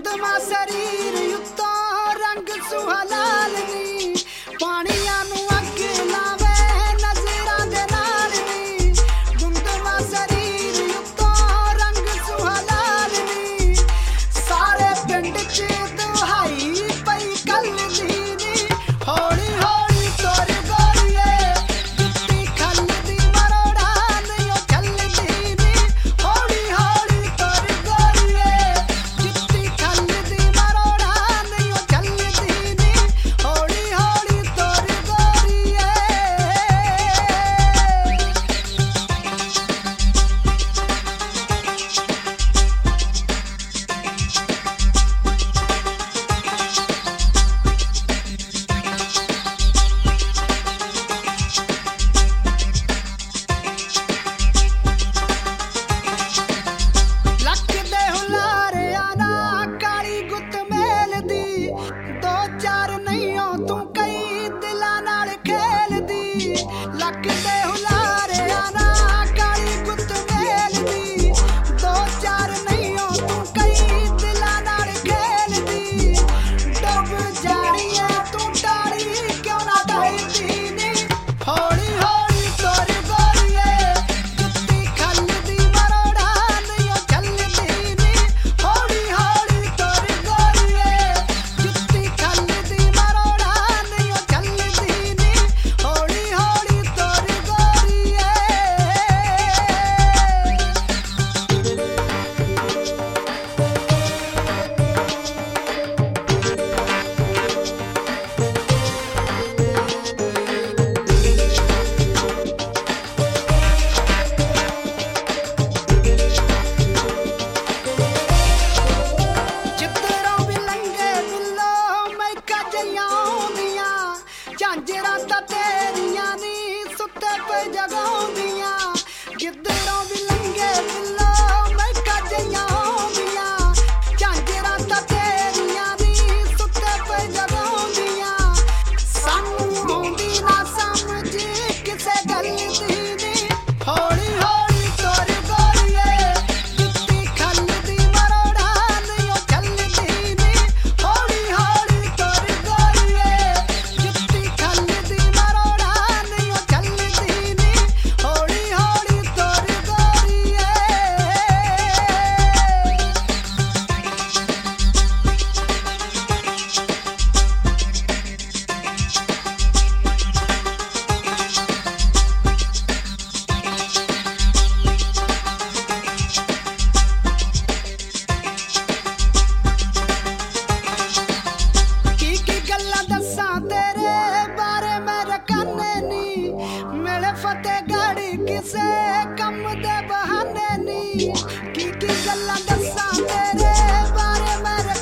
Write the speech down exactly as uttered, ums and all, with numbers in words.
ਧੁੰਦਮਾ ਸਰੀਰ ਉੱਤੋਂ ਰੰਗ ਸੁਹਾਲਾਲ ਨੀ ਪਾਣੀਆਂ ਨੂੰ ਅੱਗ ਲਾਵੇ ਨਜ਼ਰਾਂ ਦੇ ਨਾਲ ਨੀ ਧੁੰਦਮਾ ਸਰੀਰ ਉੱਤੋਂ ਰੰਗ ਸੁਹਾਲਾਲ ਨੀ ਸਾਰੇ ਪਿੰਡ 'ਚ ਦੁਹਾਈ ਪਈ ਕੱਲ ਦੀ ਨੀ ਹੌਲੀ ਹੌਲੀ ਤੁਰ ਗੋਰੀਏ ਜੁੱਤੀ ਖੱਲਦੀ ਮਰੋੜਾ ਨਹੀਂ ਉਹ ਚੱਲਦੀ ਨੀ ਹੌਲੀ ਹੌਲੀ ਤੁਰ ਗੋਰੀਏ ਜੁੱਤੀ ਖੱਲਦੀ ਮਰੋੜਾ ਨਹੀਂ ਉਹ ਚੱਲਦੀ ਨੀ ਹੌਲੀ ਹੌਲੀ ਤੁਰ ਗੋਰੀਏ ਲੱਕ ਦੇ ਹੁਲਾਰਿਆਂ ਨਾਲ ਕਾਲੀ ਗੁੱਤ ਮੇਲਦੀ ਦੋ ਚਾਰ ਨਹੀਂਓ ਤੂੰ ਕਈ ਦਿਲਾਂ ਨਾਲ ਖੇਲਦੀ ਲੱਕ ਦੇ ਹੁਲਾਰਿਆਂ ਨਾਲ ਕਾਲੀ ਗੁੱਤ ਮੇਲਦੀ ਦੋ ਚਾਰ ਨਹੀਂਓ ਤੂੰ ਕਈ ਦਿਲਾਂ ਨਾਲ ਖੇਲਦੀ ਡੁੱਬ ਜਾਣੀਏ ਤੂੰ ਟਾਲੀ ਕਿਉਂ ਨਾ ਡਰਦੀ ਨੀ ਹੌਲੀ ਹੌਲੀ ਤੁਰ ਗੋਰੀਏ ਜੁੱਤੀ ਖੱਲਦੀ ਮਰੋੜਾ ਨਹੀਂ ਉਹ ਚੱਲਦੀ ਨੀ ਹੌਲੀ ਹੌਲੀ ਤੁਰ ਗੋਰੀਏ ਜੁੱਤੀ ਖੱਲਦੀ ਮਰੋੜਾ ਨਹੀਂ ਉਹ ਚੱਲਦੀ ਨੀ ਹੌਲੀ ਹੌਲੀ ਤੁਰ ਗੋਰੀਏ ਜਿੱਧਰੋਂ ਵੀ ਲੰਘੇ ਬਿੱਲੋ ਮੈਕਾਂ ਜਿਹੀਆਂ ਆਉਂਦੀਆਂ ਝਾਂਜਰਾਂ ਤਾਂ ਤੇਰੀਆਂ ਨੀ ਸੁੱਤੇ ਪਏ ਜਗਾਉਂਦੀਆਂ ਜਿੱਧਰੋਂ ਵੀ ਲੰਘੇ ਬਿੱਲੋ ਮੈਕਾਂ ਜਿਹੀਆਂ ਆਉਂਦੀਆਂ ਝਾਂਜਰਾਂ ਤਾਂ ਤੇਰੀਆਂ ਨੀ ਸੁੱਤੇ ਪਏ ਜਗਾਉਂਦੀਆਂ ਸਾਨੂੰ ਆਉਂਦੀ ਨਾ ਸਮਝ ਕਿਸੇ ਗੱਲ ਦੀ ਨੀ ਹੌਲੀ ਹੌਲੀ ਤੁਰ ਗੋਰੀਏ ਜੁੱਤੀ ਖੱਲਦੀ ਮਰੋੜਾ ਨਹੀਂ ਉਹ ਚੱਲਦੀ ਨੀ ਹੌਲੀ ਹੌਲੀ ਤੁਰ ਗੋਰੀਏ ਜੁੱਤੀ ਖੱਲਦੀ ਮਰੋੜਾ ਨਹੀਂ ਉਹ ਚੱਲਦੀ ਨੀ ਹੌਲੀ ਹੌਲੀ ਤੁਰ ਗੋਰੀਏ ਕੀ ਕੀ ਗੱਲਾਂ ਦੱਸਾਂ ਤੇਰੇ ਬਾਰੇ ਮੈਂ ਰਕਾਨੇ ਨੀ ਮਿਲੇ ਫਤਿਹਗੜ੍ਹ ਕਿਸੇ ਕੰਮ ਦੇ ਬਹਾਨੇ ਨੀ ਕੀ ਕੀ ਗੱਲਾਂ ਦੱਸਾਂ ਤੇਰੇ ਬਾਰੇ ਮੈਂ